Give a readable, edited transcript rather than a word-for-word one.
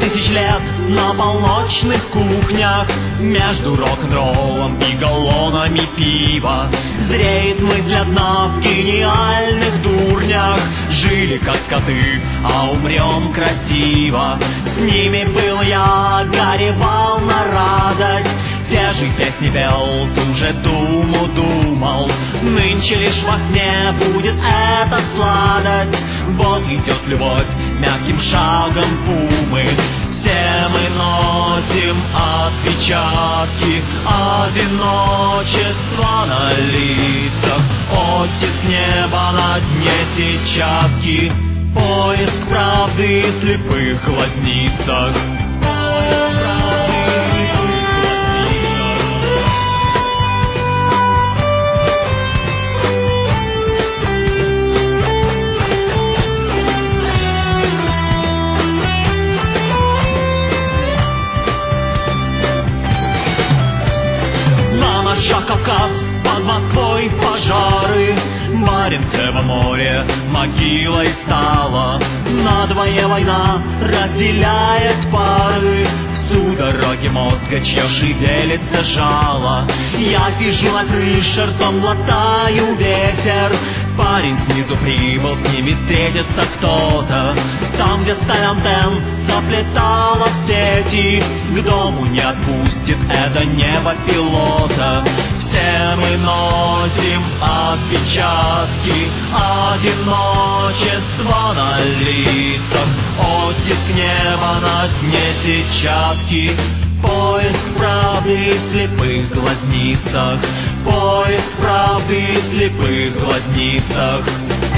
2000 лет на полночных кухнях между рок-н-роллом и галлонами пива зреет мысль одна в гениальных дурнях. Жили как скоты, а умрем красиво. С ними был я, горевал на радость. Те же песни пел, ту же думу думал. Нынче лишь во сне будет эта сладость. Вот идет любовь мягким шагом пумы. Все мы носим отпечатки одиночества на лицах. Оттиск неба на дне сетчатки. Поиск правды в слепых глазницах. Поиск правды. Кавказ, под Москвой пожары, Баренцево море могилой стало. Надвое война разделяет пары. В судороге мозга, чье шевелится жало. Я сижу на крыше, ртом глотаю ветер. Парень снизу прибыл, с ними встретится кто-то. Там, где сталь антенн заплетала в сети, к дому не отпустит это небо пилота. Все мы носим отпечатки одиночества на лицах. Оттиск неба на дне сетчатки. Поиск правды в слепых глазницах. Поиск правды в слепых глазницах.